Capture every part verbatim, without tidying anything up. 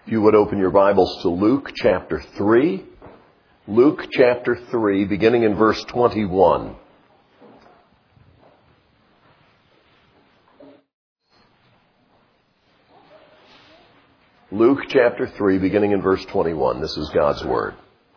If you would open your Bibles to Luke chapter three. Luke chapter three, beginning in verse twenty-one. Luke chapter three, beginning in verse twenty-one. This is God's Word.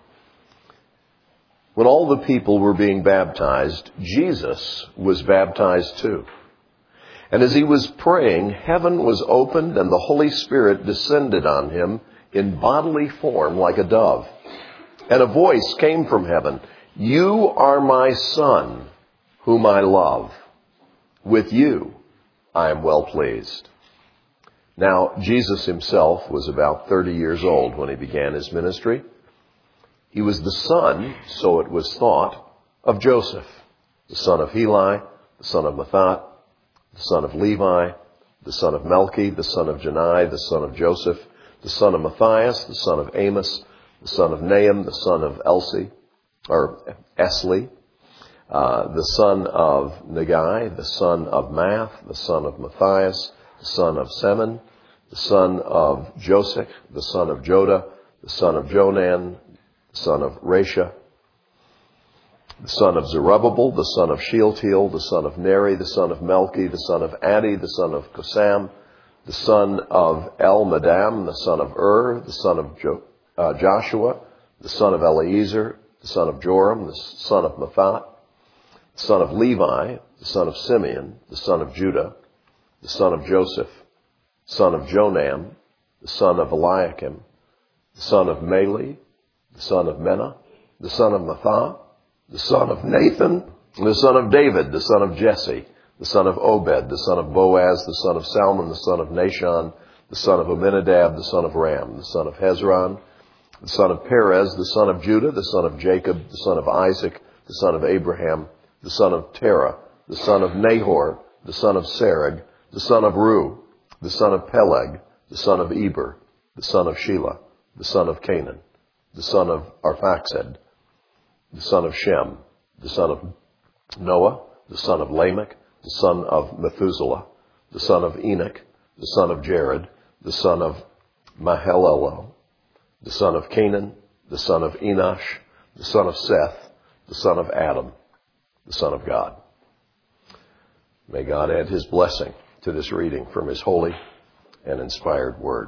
When all the people were being baptized, Jesus was baptized too. And as he was praying, heaven was opened and the Holy Spirit descended on him in bodily form like a dove. And a voice came from heaven, "You are my Son, whom I love. With you I am well pleased." Now, Jesus himself was about thirty years old when he began his ministry. He was the son, so it was thought, of Joseph, the son of Heli, the son of Matthat, the son of Levi, the son of Melchi, the son of Jannai, the son of Joseph, the son of Matthias, the son of Amos, the son of Nahum, the son of Elsi, or Esli, uh, the son of Nagai, the son of Math, the son of Matthias, the son of Semen, the son of Josech, the son of Joda, the son of Jonan, the son of Rasha, the son of Zerubbabel, the son of Shealtiel, the son of Neri, the son of Melchi, the son of Addi, the son of Kosam, the son of Elmadam, the son of Ur, the son of jo- uh, Joshua, the son of Eliezer, the son of Joram, the son of Matthat, the son of Levi, the son of Simeon, the son of Judah, the son of Joseph, son of Jonam, the son of Eliakim, the son of Meli, the son of Menah, the son of Matthat, the son of Nathan, the son of David, the son of Jesse, the son of Obed, the son of Boaz, the son of Salmon, the son of Nashon, the son of Aminadab, the son of Ram, the son of Hezron, the son of Perez, the son of Judah, the son of Jacob, the son of Isaac, the son of Abraham, the son of Terah, the son of Nahor, the son of Serug, the son of Ru, the son of Peleg, the son of Eber, the son of Shelah, the son of Canaan, the son of Arphaxad, the son of Shem, the son of Noah, the son of Lamech, the son of Methuselah, the son of Enoch, the son of Jared, the son of Mahalalel, the son of Canaan, the son of Enosh, the son of Seth, the son of Adam, the son of God. May God add his blessing to this reading from his holy and inspired word.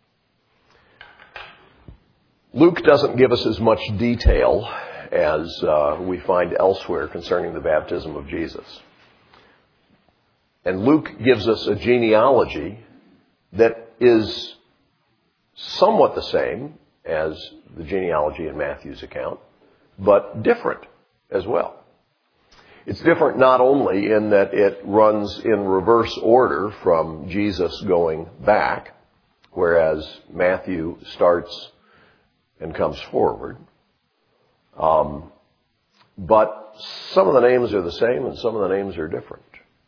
Luke doesn't give us as much detail as uh, we find elsewhere concerning the baptism of Jesus. And Luke gives us a genealogy that is somewhat the same as the genealogy in Matthew's account, but different as well. It's different not only in that it runs in reverse order from Jesus going back, whereas Matthew starts and comes forward. Um, but some of the names are the same and some of the names are different.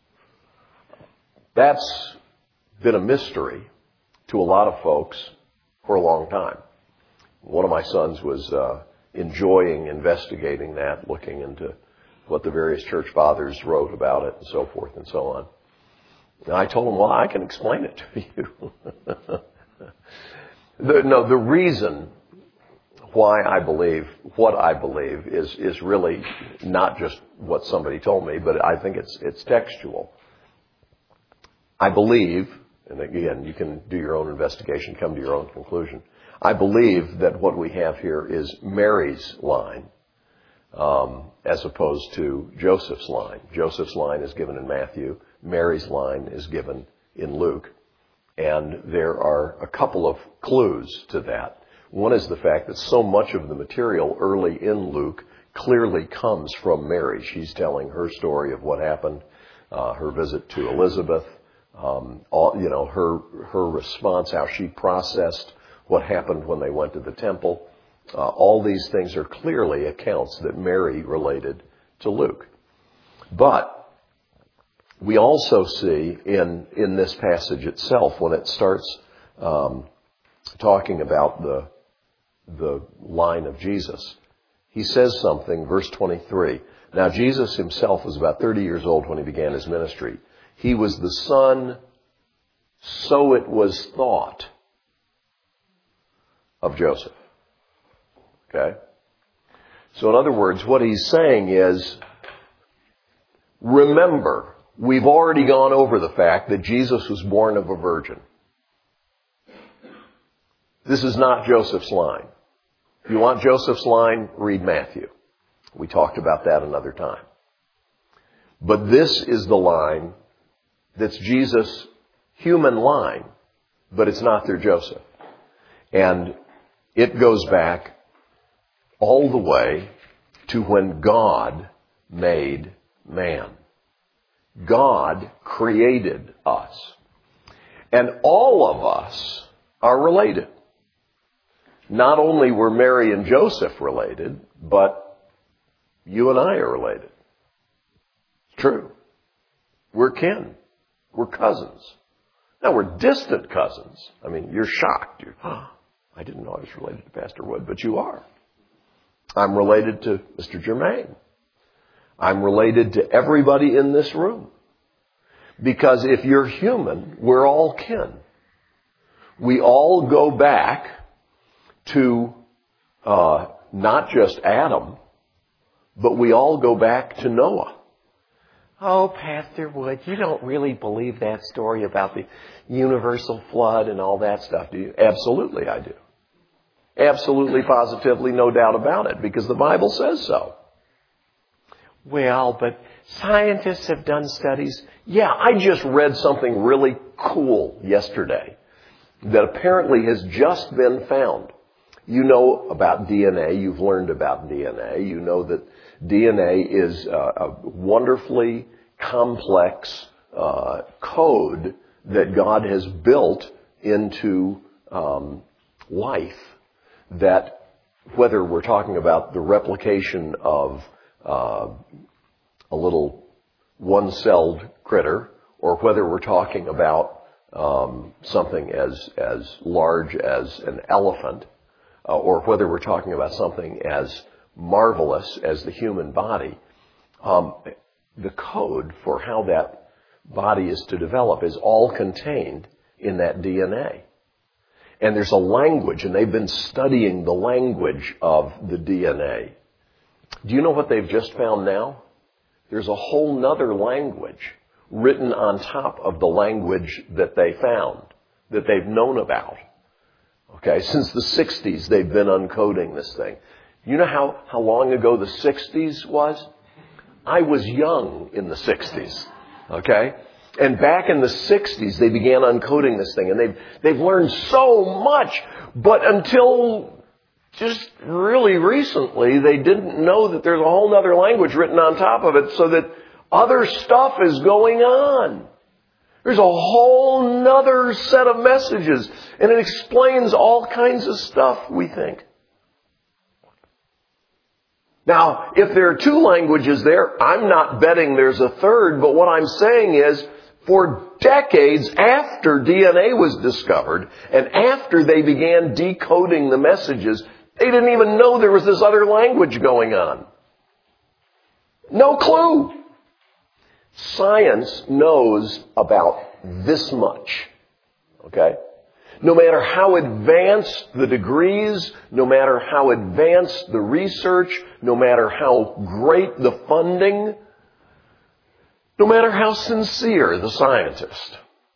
That's been a mystery to a lot of folks for a long time. One of my sons was uh, enjoying investigating that, looking into what the various church fathers wrote about it and so forth and so on. And I told him, well, I can explain it to you. the, no, the reason why I believe what I believe is is really not just what somebody told me, but I think it's it's textual. I believe, and again, you can do your own investigation, come to your own conclusion. I believe that what we have here is Mary's line, um, as opposed to Joseph's line. Joseph's line is given in Matthew. Mary's line is given in Luke. And there are a couple of clues to that. One is the fact that so much of the material early in Luke clearly comes from Mary. She's telling her story of what happened, uh, her visit to Elizabeth, um, all, you know, her her response, how she processed what happened when they went to the temple. Uh, all these things are clearly accounts that Mary related to Luke. But we also see in in this passage itself, when it starts um, talking about the the line of Jesus, he says something, verse twenty-three. Now, Jesus himself was about thirty years old when he began his ministry. He was the son, so it was thought, of Joseph. Okay? So in other words, what he's saying is, remember, we've already gone over the fact that Jesus was born of a virgin. This is not Joseph's line. If you want Joseph's line, read Matthew. We talked about that another time. But this is the line that's Jesus' human line, but it's not through Joseph. And it goes back all the way to when God made man. God created us. And all of us are related. Not only were Mary and Joseph related, but you and I are related. It's true. We're kin. We're cousins. Now, we're distant cousins. I mean, you're shocked. You're, oh, I didn't know I was related to Pastor Wood, but you are. I'm related to Mister Germain. I'm related to everybody in this room. Because if you're human, we're all kin. We all go back to uh, not just Adam, but we all go back to Noah. Oh, Pastor Wood, you don't really believe that story about the universal flood and all that stuff, do you? Absolutely, I do. Absolutely, positively, no doubt about it, because the Bible says so. Well, but scientists have done studies. Yeah, I just read something really cool yesterday that apparently has just been found. You know about D N A. You've learned about D N A. You know that D N A is a wonderfully complex uh, code that God has built into um, life. That whether we're talking about the replication of uh, a little one-celled critter, or whether we're talking about um, something as as large as an elephant, uh, or whether we're talking about something as marvelous as the human body, um, the code for how that body is to develop is all contained in that D N A. And there's a language, and they've been studying the language of the D N A. Do you know what they've just found now? There's a whole nother language written on top of the language that they found, that they've known about. Okay, since the sixties, they've been uncoding this thing. You know how, how long ago the sixties was? I was young in the sixties. Okay? And back in the sixties, they began uncoding this thing. And they've, they've learned so much. But until just really recently, they didn't know that there's a whole other language written on top of it so that other stuff is going on. There's a whole nother set of messages. And it explains all kinds of stuff, we think. Now, if there are two languages there, I'm not betting there's a third, but what I'm saying is, for decades after D N A was discovered, and after they began decoding the messages, they didn't even know there was this other language going on. No clue. Science knows about this much. Okay? No matter how advanced the degrees, no matter how advanced the research, no matter how great the funding, no matter how sincere the scientist,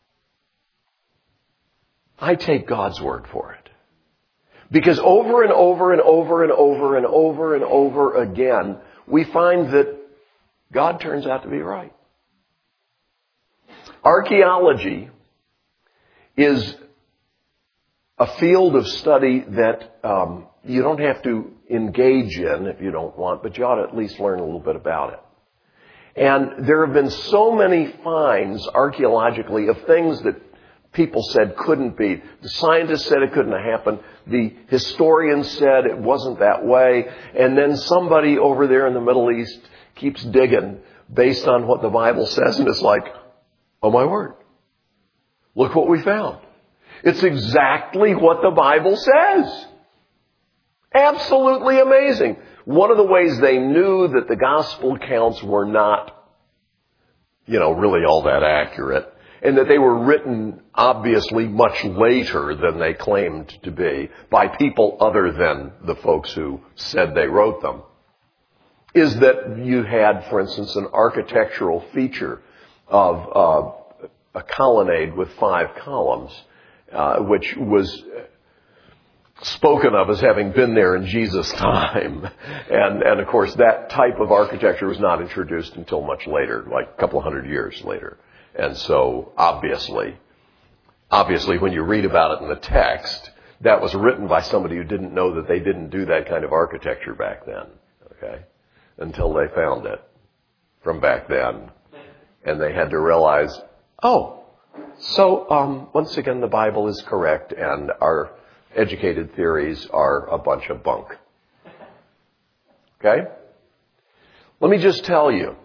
I take God's word for it. Because over and over and over and over and over and over again, we find that God turns out to be right. Archaeology is a field of study that um, you don't have to engage in if you don't want, but you ought to at least learn a little bit about it. And there have been so many finds archaeologically of things that people said couldn't be. The scientists said it couldn't have happened. The historians said it wasn't that way. And then somebody over there in the Middle East keeps digging based on what the Bible says, and it's like, oh my word, look what we found. It's exactly what the Bible says. Absolutely amazing. One of the ways they knew that the gospel accounts were not, you know, really all that accurate and that they were written obviously much later than they claimed to be by people other than the folks who said they wrote them, is that you had, for instance, an architectural feature of uh, a colonnade with five columns, uh, which was spoken of as having been there in Jesus' time. And, and of course, that type of architecture was not introduced until much later, like a couple of hundred years later. And so, obviously, obviously, when you read about it in the text, that was written by somebody who didn't know that they didn't do that kind of architecture back then, okay, until they found it from back then. And they had to realize, oh, so, um, once again, the Bible is correct, and our educated theories are a bunch of bunk. Okay? Let me just tell you,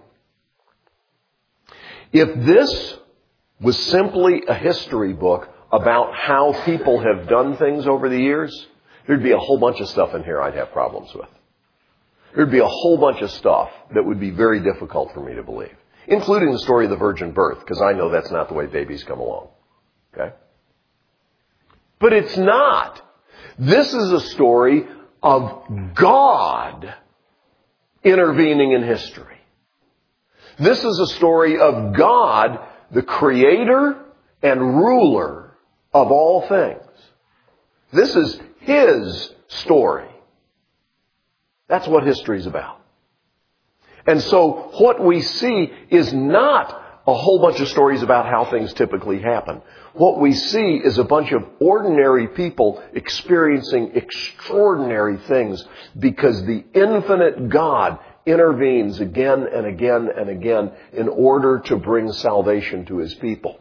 if this was simply a history book about how people have done things over the years, there'd be a whole bunch of stuff in here I'd have problems with. There'd be a whole bunch of stuff that would be very difficult for me to believe, including the story of the virgin birth, because I know that's not the way babies come along. Okay? But it's not. This is a story of God intervening in history. This is a story of God, the creator and ruler of all things. This is His story. That's what history is about. And so what we see is not a whole bunch of stories about how things typically happen. What we see is a bunch of ordinary people experiencing extraordinary things because the infinite God intervenes again and again and again in order to bring salvation to His people.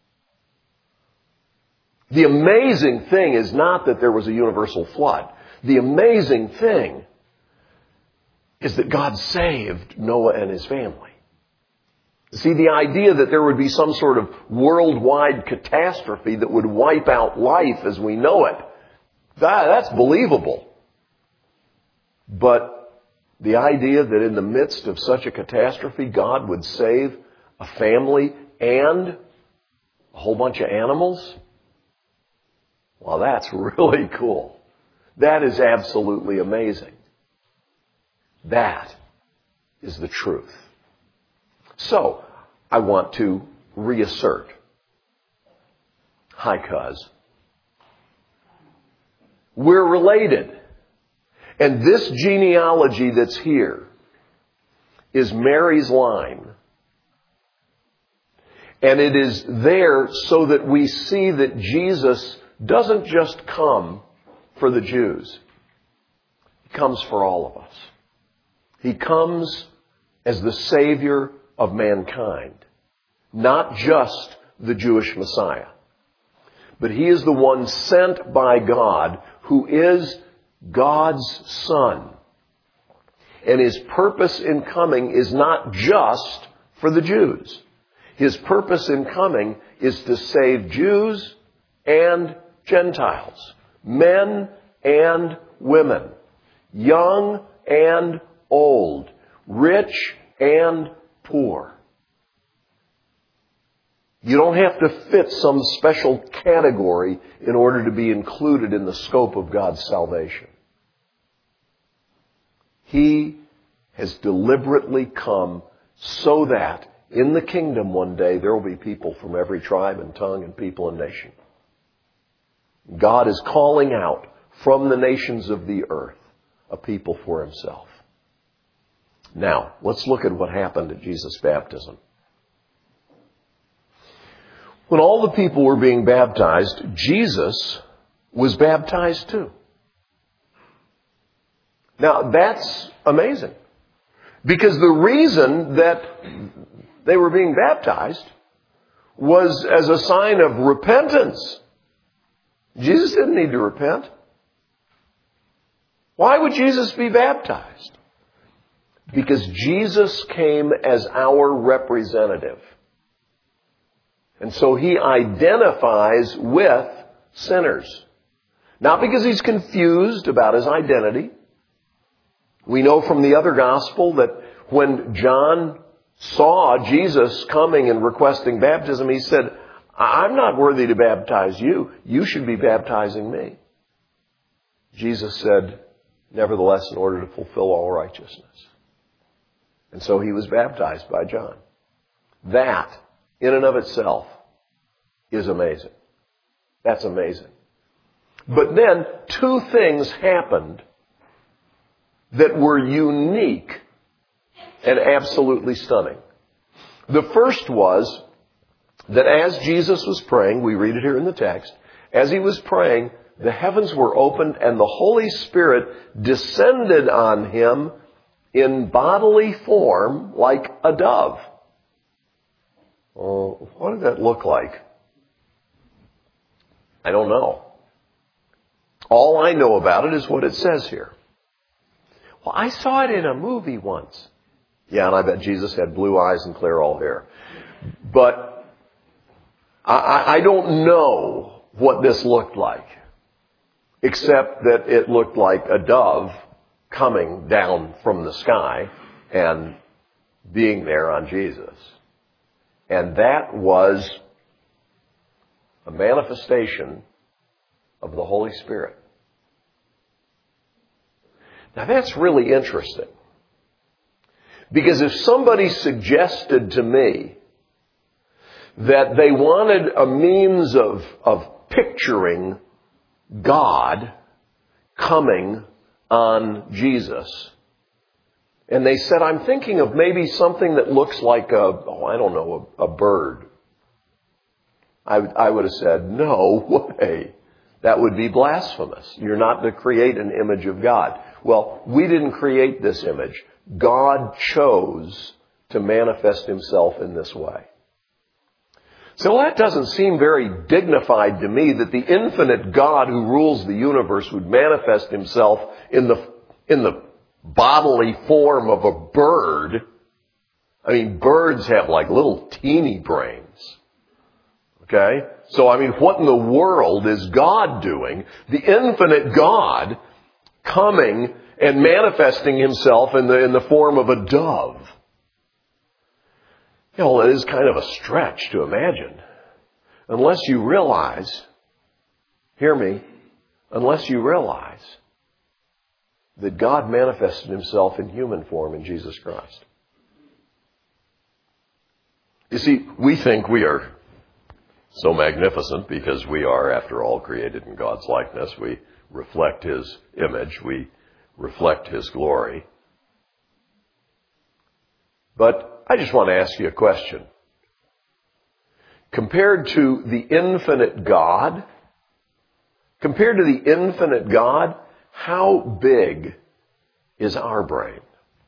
The amazing thing is not that there was a universal flood. The amazing thing is that God saved Noah and his family. See, the idea that there would be some sort of worldwide catastrophe that would wipe out life as we know it, that, that's believable. But the idea that in the midst of such a catastrophe, God would save a family and a whole bunch of animals, well, that's really cool. That is absolutely amazing. That is the truth. So, I want to reassert. Hi, cuz. We're related. And this genealogy that's here is Mary's line. And it is there so that we see that Jesus doesn't just come for the Jews. He comes for all of us. He comes as the Savior of mankind, not just the Jewish Messiah. But He is the one sent by God who is God's Son. And His purpose in coming is not just for the Jews. His purpose in coming is to save Jews and Gentiles, men and women, young and old, rich and poor. You don't have to fit some special category in order to be included in the scope of God's salvation. He has deliberately come so that in the kingdom one day there will be people from every tribe and tongue and people and nation. God is calling out from the nations of the earth a people for Himself. Now, let's look at what happened at Jesus' baptism. When all the people were being baptized, Jesus was baptized too. Now, that's amazing. Because the reason that they were being baptized was as a sign of repentance. Jesus didn't need to repent. Why would Jesus be baptized? Because Jesus came as our representative. And so He identifies with sinners. Not because He's confused about His identity. We know from the other gospel that when John saw Jesus coming and requesting baptism, he said, I'm not worthy to baptize you. You should be baptizing me. Jesus said, nevertheless, in order to fulfill all righteousness. And so he was baptized by John. That, in and of itself, is amazing. That's amazing. But then, two things happened that were unique and absolutely stunning. The first was that as Jesus was praying, we read it here in the text, as he was praying, the heavens were opened and the Holy Spirit descended on him in bodily form like a dove. Oh, what did that look like? I don't know. All I know about it is what it says here. Well, I saw it in a movie once. Yeah, and I bet Jesus had blue eyes and clear all hair. But I, I don't know what this looked like, except that it looked like a dove coming down from the sky and being there on Jesus. And that was a manifestation of the Holy Spirit. Now that's really interesting. Because if somebody suggested to me that they wanted a means of, of picturing God coming on Jesus, and they said, I'm thinking of maybe something that looks like a, oh, I don't know, a, a bird. I, I would have said, no way. That would be blasphemous. You're not to create an image of God. Well, we didn't create this image. God chose to manifest himself in this way. So that doesn't seem very dignified to me that the infinite God who rules the universe would manifest himself in the, in the bodily form of a bird. I mean, birds have like little teeny brains. Okay? So, I mean, what in the world is God doing? The infinite God coming and manifesting himself in the, in the form of a dove. You know, it is kind of a stretch to imagine. Unless you realize, hear me, unless you realize that God manifested himself in human form in Jesus Christ. You see, we think we are so magnificent because we are, after all, created in God's likeness. We reflect his image. We reflect his glory. But I just want to ask you a question. Compared to the infinite God, compared to the infinite God, how big is our brain?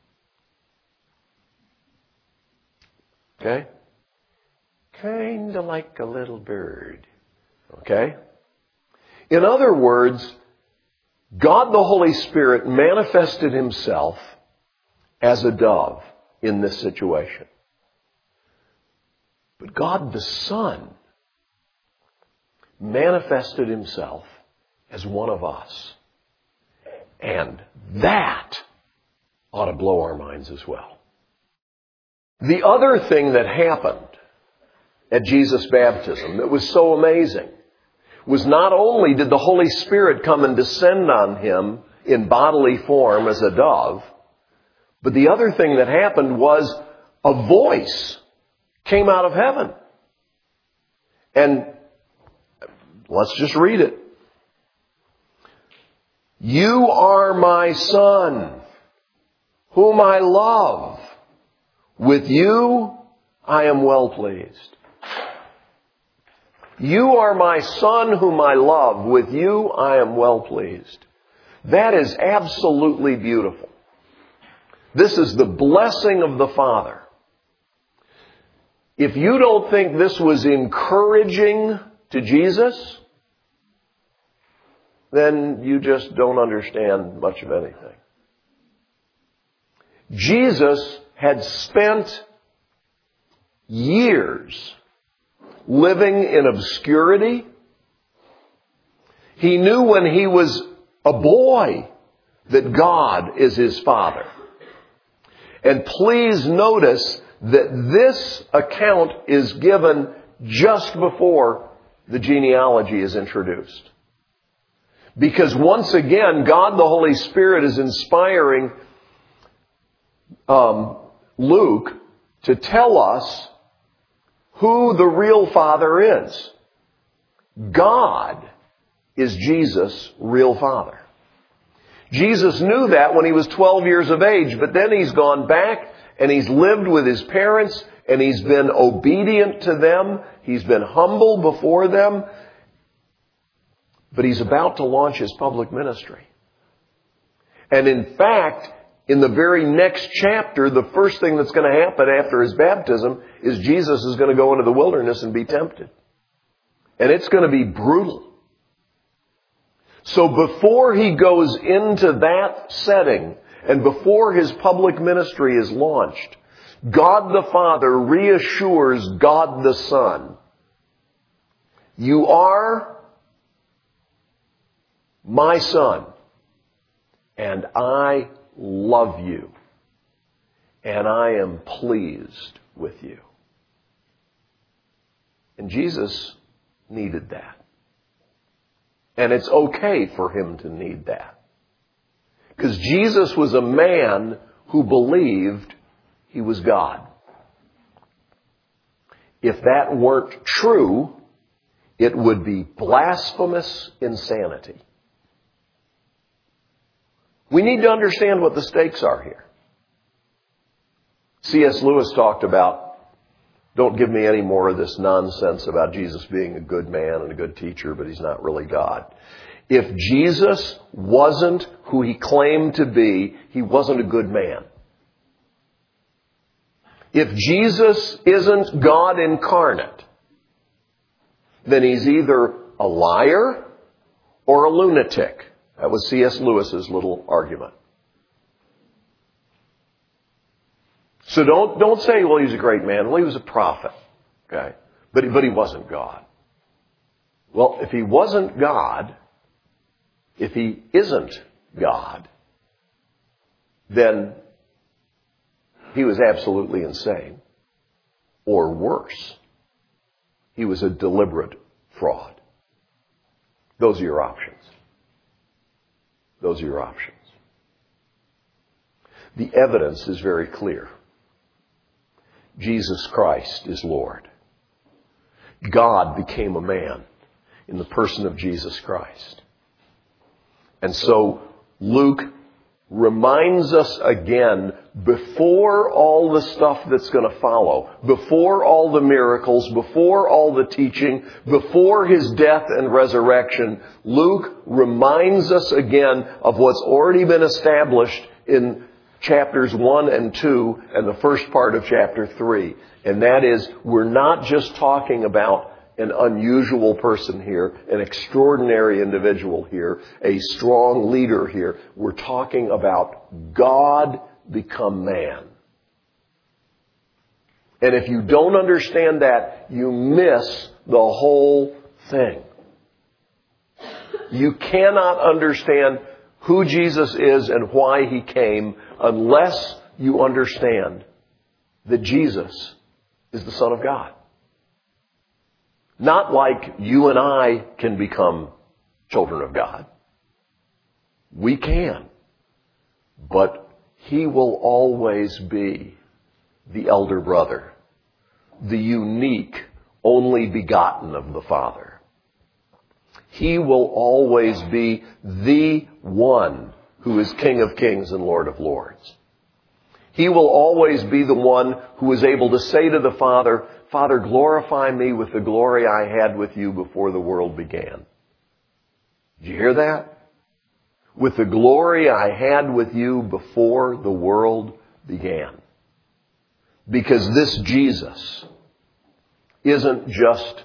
Okay? Kind of like a little bird. Okay? In other words, God the Holy Spirit manifested himself as a dove in this situation. But God the Son manifested himself as one of us. And that ought to blow our minds as well. The other thing that happened at Jesus' baptism that was so amazing was not only did the Holy Spirit come and descend on him in bodily form as a dove, but the other thing that happened was a voice came out of heaven. And let's just read it. You are my Son, whom I love. With you I am well pleased. You are my Son whom I love. With you I am well pleased. That is absolutely beautiful. This is the blessing of the Father. If you don't think this was encouraging to Jesus, then you just don't understand much of anything. Jesus had spent years living in obscurity. He knew when he was a boy that God is his Father. And please notice that this account is given just before the genealogy is introduced. Because once again, God the Holy Spirit is inspiring um, Luke to tell us who the real Father is. God is Jesus' real Father. Jesus knew that when he was twelve years of age, but then he's gone back and he's lived with his parents and he's been obedient to them. He's been humble before them. But he's about to launch his public ministry. And in fact, in the very next chapter, the first thing that's going to happen after his baptism is Jesus is going to go into the wilderness and be tempted. And it's going to be brutal. So before he goes into that setting and before his public ministry is launched, God the Father reassures God the Son, you are my Son, and I love you, and I am pleased with you. And Jesus needed that. And it's okay for him to need that. Because Jesus was a man who believed he was God. If that weren't true, it would be blasphemous insanity. We need to understand what the stakes are here. C S Lewis talked about, don't give me any more of this nonsense about Jesus being a good man and a good teacher, but he's not really God. If Jesus wasn't who he claimed to be, he wasn't a good man. If Jesus isn't God incarnate, then he's either a liar or a lunatic. That was C S Lewis's little argument. So don't, don't say, well, he was a great man. Well, he was a prophet. Okay. But, but he wasn't God. Well, if he wasn't God, if he isn't God, then he was absolutely insane. Or worse, he was a deliberate fraud. Those are your options. Those are your options. The evidence is very clear. Jesus Christ is Lord. God became a man in the person of Jesus Christ. And so Luke reminds us again, before all the stuff that's going to follow, before all the miracles, before all the teaching, before his death and resurrection, Luke reminds us again of what's already been established in chapters one and two and the first part of chapter three. And that is, we're not just talking about an unusual person here, an extraordinary individual here, a strong leader here. We're talking about God become man. And if you don't understand that, you miss the whole thing. You cannot understand who Jesus is and why he came unless you understand that Jesus is the Son of God. Not like you and I can become children of God. We can. But he will always be the elder brother, the unique, only begotten of the Father. He will always be the one who is King of Kings and Lord of Lords. He will always be the one who is able to say to the Father, Father, glorify me with the glory I had with you before the world began. Did you hear that? With the glory I had with you before the world began. Because this Jesus isn't just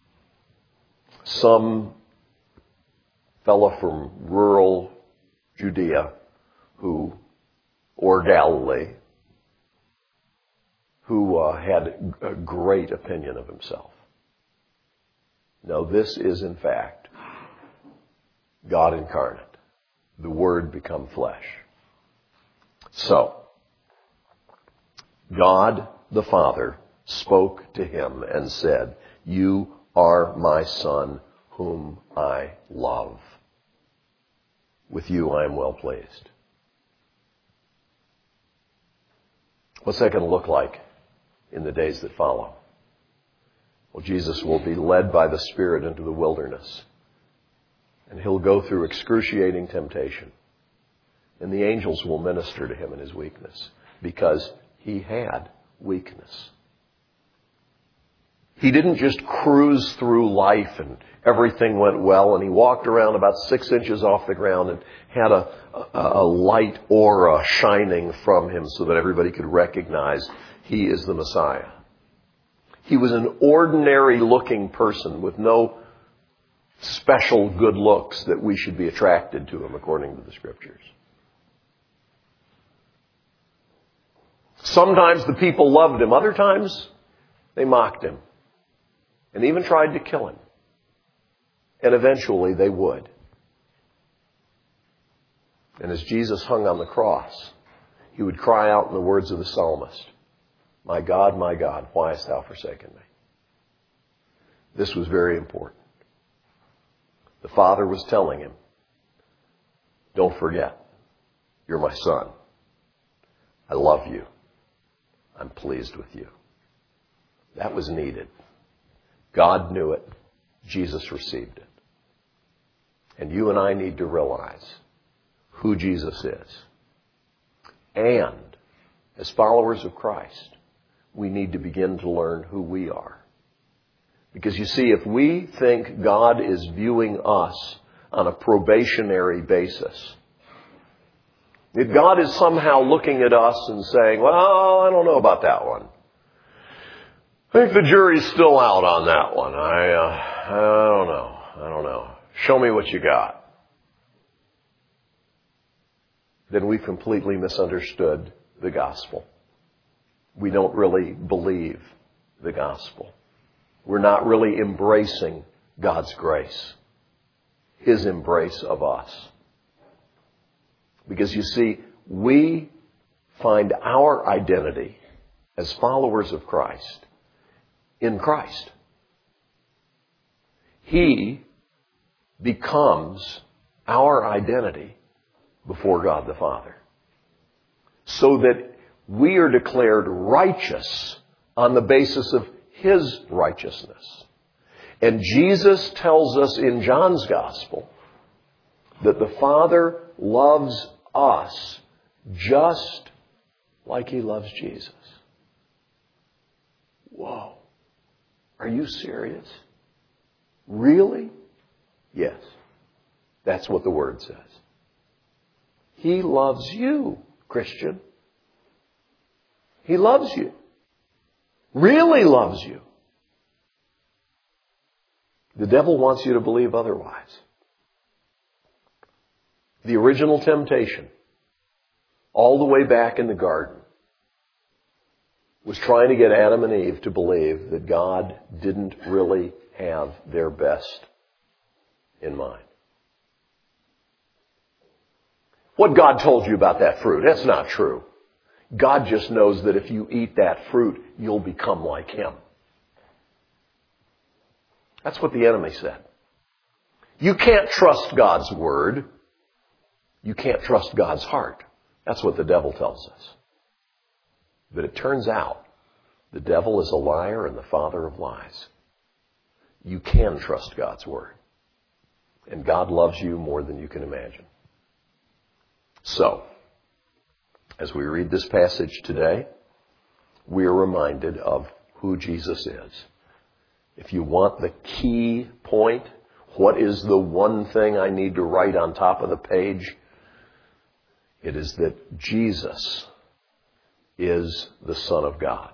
some fella from rural Judea who, or Galilee, who uh, had a great opinion of himself. No, this is in fact God incarnate, the Word become flesh. So, God the Father spoke to him and said, "You are my Son, whom I love. With you I am well pleased." What's that going to look like in the days that follow? Well, Jesus will be led by the Spirit into the wilderness, and he'll go through excruciating temptation. And the angels will minister to him in his weakness, because he had weakness. He didn't just cruise through life and everything went well, and he walked around about six inches off the ground and had a, a, a light aura shining from him so that everybody could recognize he is the Messiah. He was an ordinary looking person with no special good looks that we should be attracted to him according to the Scriptures. Sometimes the people loved him. Other times they mocked him and even tried to kill him. And eventually they would. And as Jesus hung on the cross, he would cry out in the words of the psalmist, "My God, my God, why hast thou forsaken me?" This was very important. The Father was telling him, "Don't forget, you're my Son. I love you. I'm pleased with you." That was needed. God knew it. Jesus received it. And you and I need to realize who Jesus is. And as followers of Christ, we need to begin to learn who we are. Because you see, if we think God is viewing us on a probationary basis, if God is somehow looking at us and saying, "Well, I don't know about that one. I think the jury's still out on that one. I, uh, I don't know. I don't know. Show me what you got." Then we've completely misunderstood the gospel. We don't really believe the gospel. We're not really embracing God's grace, his embrace of us. Because you see, we find our identity as followers of Christ in Christ. He becomes our identity before God the Father, so that we are declared righteous on the basis of his righteousness. And Jesus tells us in John's Gospel that the Father loves us just like he loves Jesus. Whoa. Are you serious? Really? Yes. That's what the Word says. He loves you, Christian. He loves you. Really loves you. The devil wants you to believe otherwise. The original temptation, all the way back in the garden, was trying to get Adam and Eve to believe that God didn't really have their best in mind. What God told you about that fruit, that's not true. God just knows that if you eat that fruit, you'll become like him. That's what the enemy said. You can't trust God's word. You can't trust God's heart. That's what the devil tells us. But it turns out the devil is a liar and the father of lies. You can trust God's word. And God loves you more than you can imagine. So, as we read this passage today, we are reminded of who Jesus is. If you want the key point, what is the one thing I need to write on top of the page? It is that Jesus is the Son of God.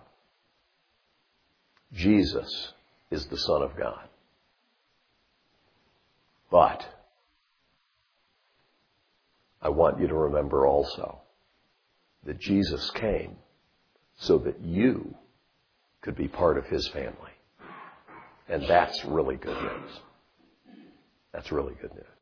Jesus is the Son of God. But I want you to remember also that Jesus came so that you could be part of his family. And that's really good news. That's really good news.